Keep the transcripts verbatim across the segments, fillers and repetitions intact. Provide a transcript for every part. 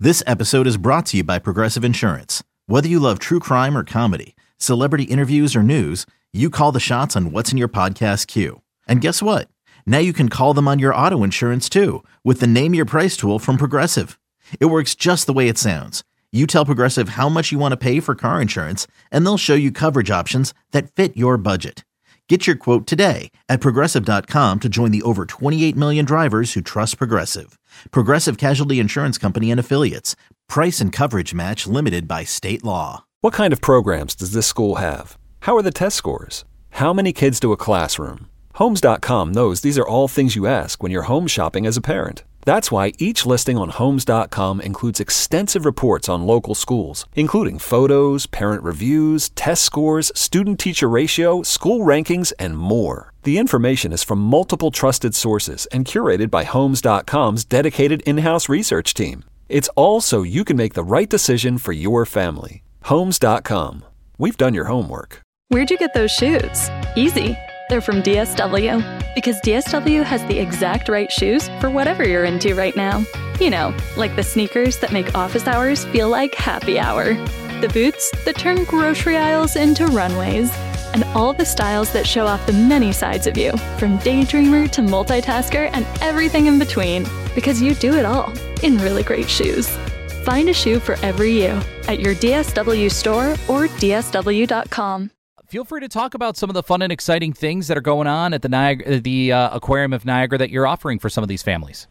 This episode is brought to you by Progressive Insurance. Whether you love true crime or comedy, celebrity interviews or news, you call the shots on what's in your podcast queue. And guess what? Now you can call them on your auto insurance too with the Name Your Price tool from Progressive. It works just the way it sounds. You tell Progressive how much you want to pay for car insurance, and they'll show you coverage options that fit your budget. Get your quote today at Progressive dot com to join the over twenty-eight million drivers who trust Progressive. Progressive Casualty Insurance Company and Affiliates. Price and coverage match limited by state law. What kind of programs does this school have? How are the test scores? How many kids to a classroom? Homes dot com knows these are all things you ask when you're home shopping as a parent. That's why each listing on Homes dot com includes extensive reports on local schools, including photos, parent reviews, test scores, student-teacher ratio, school rankings, and more. The information is from multiple trusted sources and curated by Homes dot com's dedicated in-house research team. It's all so you can make the right decision for your family. Homes dot com. We've done your homework. Where'd you get those shoes? Easy. They're from D S W. Because D S W has the exact right shoes for whatever you're into right now. You know, like the sneakers that make office hours feel like happy hour. The boots that turn grocery aisles into runways. And all the styles that show off the many sides of you, from daydreamer to multitasker and everything in between. Because you do it all in really great shoes. Find a shoe for every you at your D S W store or D S W dot com. Feel free to talk about some of the fun and exciting things that are going on at the Niagara, the uh, Aquarium of Niagara that you're offering for some of these families.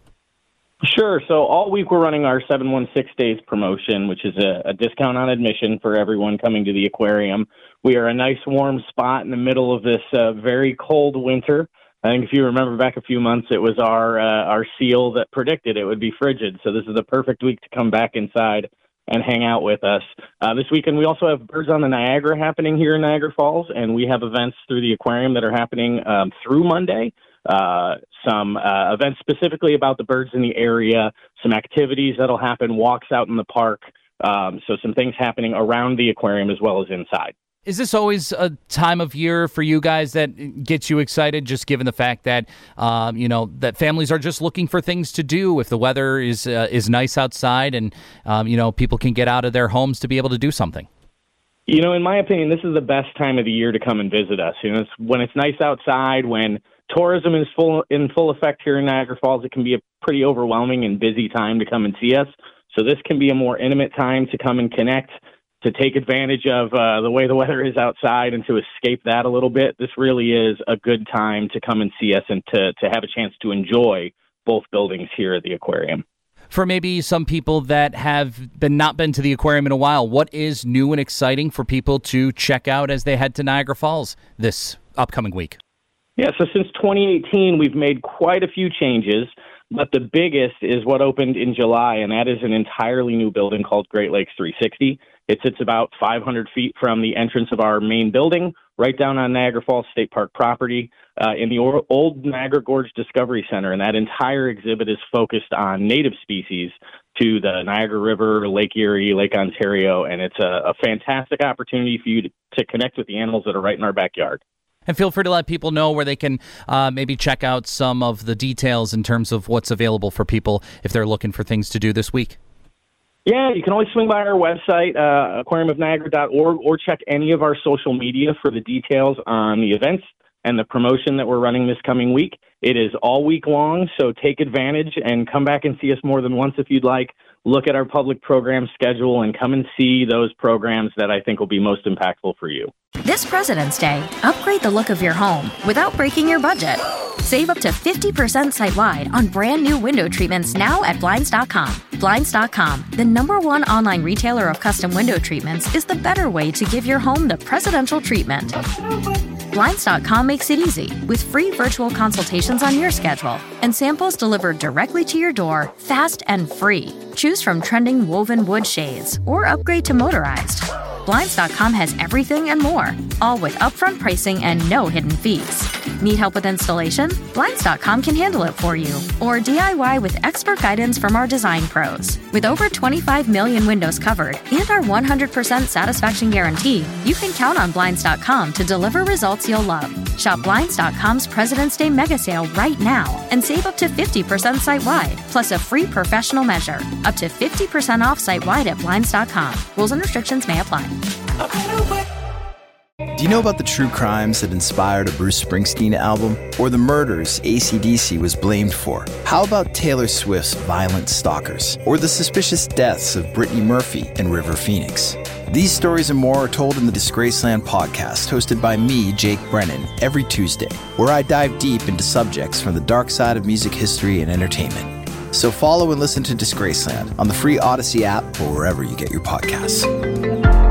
Sure. So all week we're running our seven one six days promotion, which is a, a discount on admission for everyone coming to the aquarium. We are a nice warm spot in the middle of this uh, very cold winter. I think if you remember back a few months, it was our uh, our seal that predicted it would be frigid. So this is the perfect week to come back inside and hang out with us. Uh, this weekend, we also have Birds on the Niagara happening here in Niagara Falls, and we have events through the aquarium that are happening um, through Monday. Uh, some uh, events specifically about the birds in the area, some activities that'll happen, walks out in the park, um, so some things happening around the aquarium as well as inside. Is this always a time of year for you guys that gets you excited, just given the fact that, um, you know, that families are just looking for things to do if the weather is uh, is nice outside and, um, you know, people can get out of their homes to be able to do something? You know, in my opinion, this is the best time of the year to come and visit us. You know, it's when it's nice outside, when tourism is full in full effect here in Niagara Falls, it can be a pretty overwhelming and busy time to come and see us. So this can be a more intimate time to come and connect, to take advantage of uh, the way the weather is outside and to escape that a little bit. This really is a good time to come and see us and to, to have a chance to enjoy both buildings here at the aquarium. For maybe some people that have been not been to the aquarium in a while, what is new and exciting for people to check out as they head to Niagara Falls this upcoming week? Yeah, so since twenty eighteen, we've made quite a few changes, but the biggest is what opened in July, and that is an entirely new building called Great Lakes three sixty. It sits about five hundred feet from the entrance of our main building, right down on Niagara Falls State Park property, uh, in the old Niagara Gorge Discovery Center. And that entire exhibit is focused on native species to the Niagara River, Lake Erie, Lake Ontario. And it's a, a fantastic opportunity for you to, to connect with the animals that are right in our backyard. And feel free to let people know where they can uh, maybe check out some of the details in terms of what's available for people if they're looking for things to do this week. Yeah, you can always swing by our website, uh, aquarium of niagara dot org, or check any of our social media for the details on the events and the promotion that we're running this coming week. It is all week long, so take advantage and come back and see us more than once if you'd like. Look at our public program schedule and come and see those programs that I think will be most impactful for you. This President's Day, upgrade the look of your home without breaking your budget. Save up to fifty percent site-wide on brand new window treatments now at Blinds dot com. Blinds dot com, the number one online retailer of custom window treatments, is the better way to give your home the presidential treatment. Blinds dot com makes it easy with free virtual consultations on your schedule and samples delivered directly to your door, fast and free. Choose from trending woven wood shades or upgrade to motorized. Blinds dot com has everything and more, all with upfront pricing and no hidden fees. Need help with installation? Blinds dot com can handle it for you. Or D I Y with expert guidance from our design pros. With over twenty-five million windows covered and our one hundred percent satisfaction guarantee, you can count on Blinds dot com to deliver results you'll love. Shop Blinds dot com's President's Day mega sale right now and save up to fifty percent site-wide, plus a free professional measure. Up to fifty percent off site-wide at Blinds dot com. Rules and restrictions may apply. Do you know about the true crimes that inspired a Bruce Springsteen album? Or the murders A C D C was blamed for? How about Taylor Swift's Violent Stalkers? Or the suspicious deaths of Brittany Murphy and River Phoenix? These stories and more are told in the Disgraceland podcast, hosted by me, Jake Brennan, every Tuesday, where I dive deep into subjects from the dark side of music history and entertainment. So follow and listen to Disgraceland on the free Odyssey app or wherever you get your podcasts.